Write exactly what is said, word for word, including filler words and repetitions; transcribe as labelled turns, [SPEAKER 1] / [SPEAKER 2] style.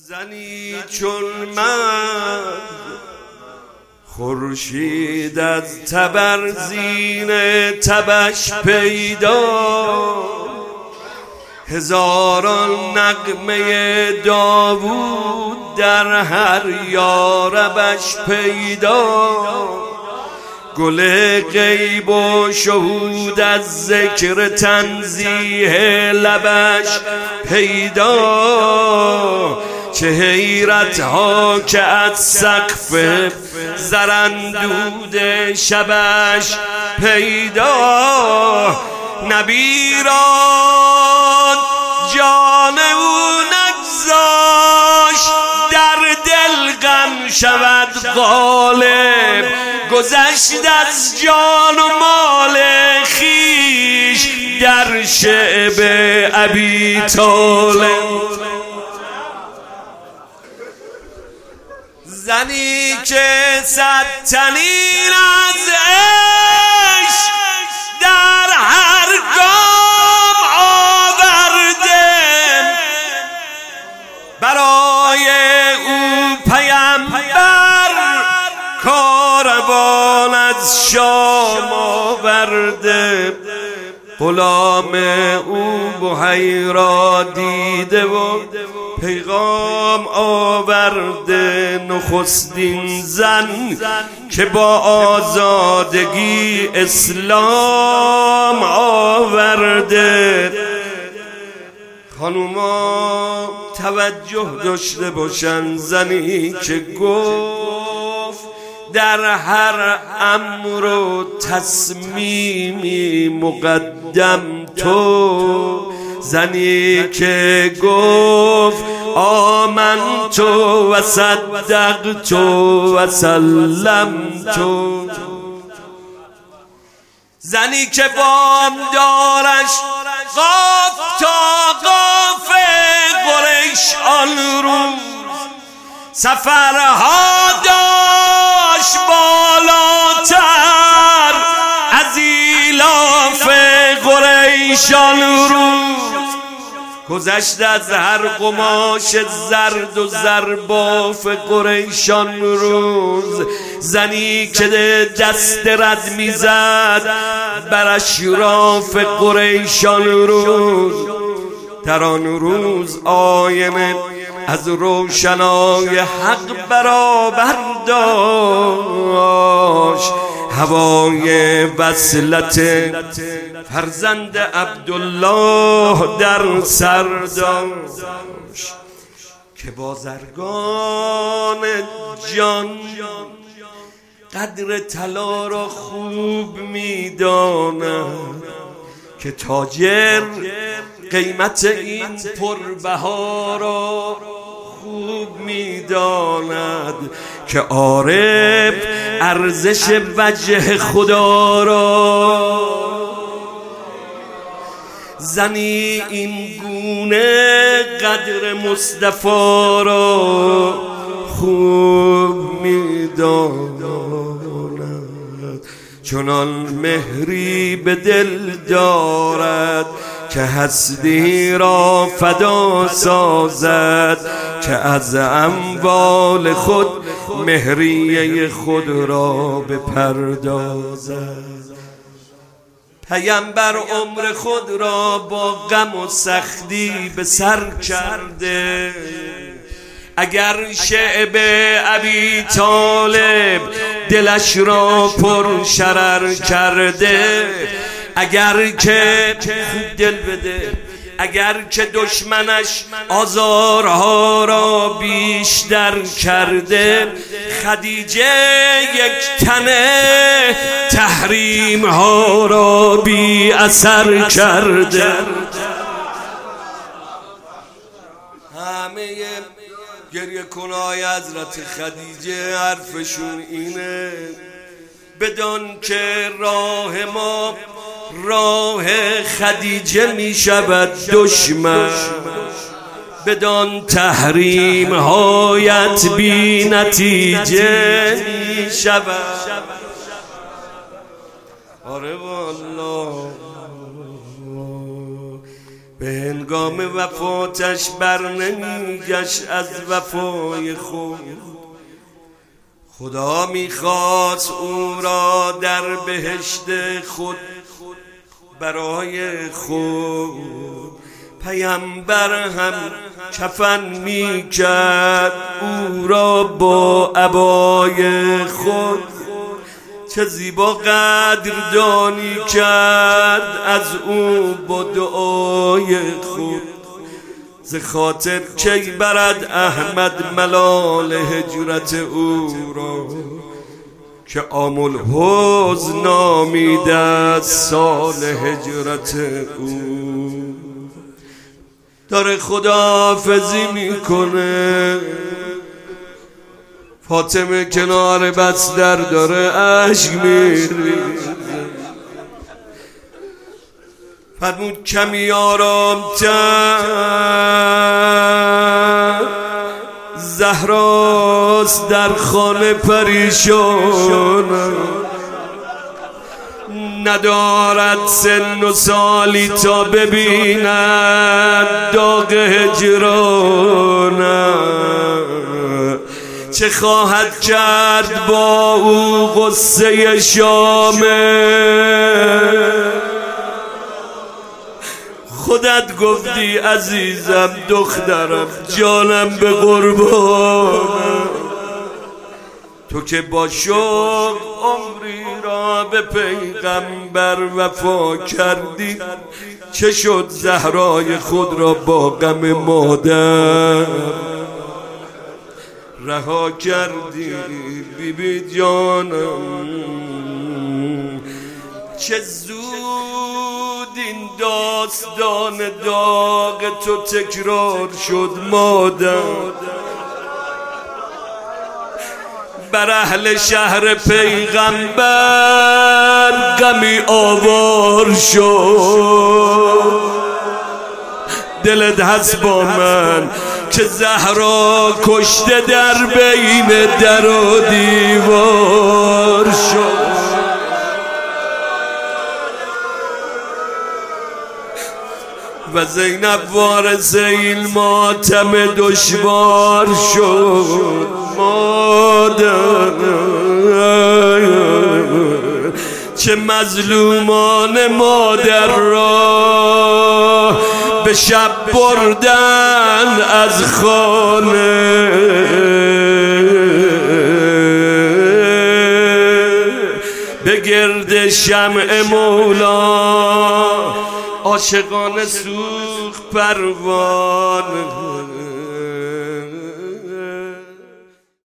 [SPEAKER 1] زنی چون من خورشید از تبرزین تبش پیدا، هزاران نغمه داوود در هر یاربش پیدا، گل غیب و شهود از ذکر تنزیه لبش پیدا، چه حیرت ها که از سقف زرندود شبش پیدا، نبی را جان او نگذاش در دل غم شود غالب، گذشت از جان و مال خویش در شعب ابی طالب. زنی که صد طنین از عشق در هر گام آورده، برای او پیامبر کاروان از شام آورده، غلام او بحیرا دیده و پیغام آورده، نخستین زن که با آزادگی اسلام آورده. خانوما توجه داشته باشن، زنی که گفت در هر امر و تصمیمی مقدم تو، زنی که گفت آمنت و صدقت و سلمت، زنی که بام دارش قاف تا قاف قریش آن روز سفرها داشت بالاتر از ایلاف قریش آن روز، گذشت از هر قماش زرد و زرباف قریشان روز، زنی که دست رد میزد بر اشراف قریشان روز، در آن روز آینه از روشنای حق برابر داشت، هوای وصلت فرزند عبدالله در سر داشت، که بازرگان جان قدر طلا را خوب میداند، که تاجر قیمت این پربها را خوب میداند، که عارف ارزش وجه خدا را. زنی این گونه قدر مصطفی را خوب میداند، چنان مهری به دل دارد که هستی را فدا سازد، که از اموال خود مهریه خود را بپردازد. پیامبر عمر خود را با غم و سختی به سر کرده، اگر شعب ابی طالب دلش را پر شرر کرده، اگر که خوب دل بده، اگر که دشمنش آزارها را بیشتر کرده، خدیجه یک تنه تحریم ها را بی اثر کرده. همه گریه کنای حضرت خدیجه حرفشون اینه، بدان که راه ما راه خدیجه می شود دشمن، بدان تحریم هایت بی نتیجه می شود. آره والله به هنگام وفاتش بر نمیگشت از وفای خود. خدا میخواست او را در بهشت خود برای خود. پیامبر هم کفن میکرد او را با عبای خود. چه زیبا قدردانی کرد از او با دعای خود. ز خاطر کی برد احمد ملال هجرت او را، که عام الحزن نامیده سال هجرت او. داره خداحافظی میکنه، فاطمه کنار بستر داره اشک میریزه. فرمود کمی آرام‌تر، زهراست در خانه پریشان، ندارد سن و سالی تا ببیند داغ هجران. چه خواهد کرد با او غصه شامه، خودت گفتی عزیزم دخترم جانم به قربان. تو که با شوق عمری را به پیغمبر وفا کردی، چه شد زهرای خود را با غم مادر رها کردی؟ بی بی جانم چه زود این داستان داغ تو تکرار شد مادر. بر اهل شهر پیغمبر غمی آوار شد. دلت هست با من که زهرا کشته در بین در و دیوار شد. و زینب وارث این ماتم دشوار شد. مادر چه مظلومان مادر را به شب بردن از خانه، به گرد شمع مولا عاشقان سوخت پروانه.